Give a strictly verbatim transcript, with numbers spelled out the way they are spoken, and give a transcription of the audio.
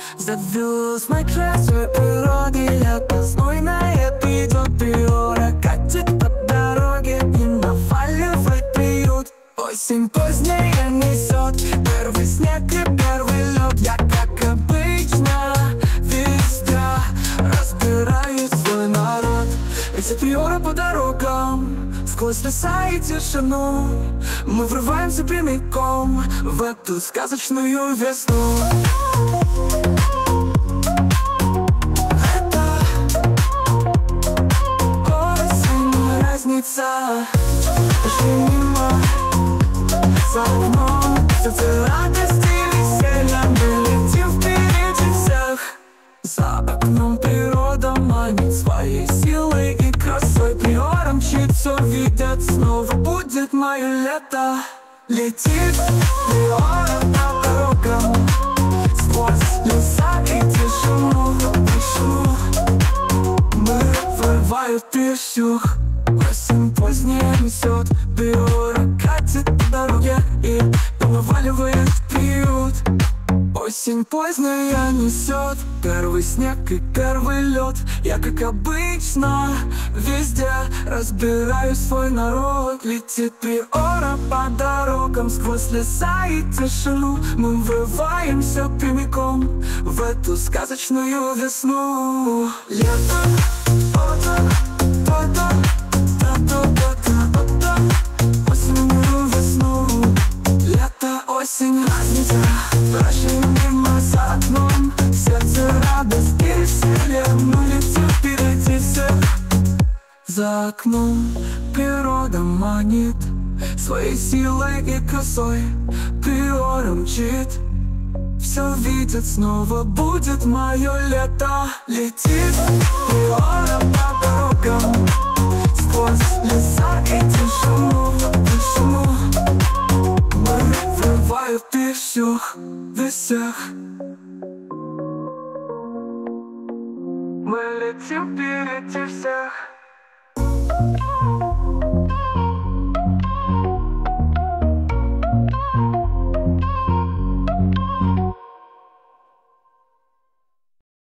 Завез мой красивой природе лето знойное придет, приора катит по дороге и наваливает приют. Осень поздняя несет первый снег и первый лед. Я, как обычно, везде разбираю свой народ. Эти приора по дорогам, сквозь леса и тишину, мы врываемся прямиком в эту сказочную весну. Это осень, разница, пошли мимо, за окном сердце радости и веселья. Мы летим впереди всех. За окном природа манит своей силой и красой. Приора мчит, все видят, снова будет мое лето. Летит приора по дорогам, сквозь леса и тишину, тишину. Мы вырывают пищух. Осень поздняя несет, приора катит по дороге и наваливает приют. Осень поздняя несет первый снег и первый лед. Я, как обычно, везде разбираю свой народ. Летит приора по дорогам, сквозь леса и тишину, мы врываемся прямиком в эту сказочную весну. Лето, лето, лето, лето, лето, лето, осеннюю весну. Лето, осень, разница, прошли мимо за окном, сердце радость и веселье. Мы летим впереди всех. За окном природа манит своей силой и красой. Приора мчит, все видит, снова будет мое лето. Летит приора по дорогам, сквозь леса и тишину, тишину. Мы врывают пищух всех. Мы летим впереди всех.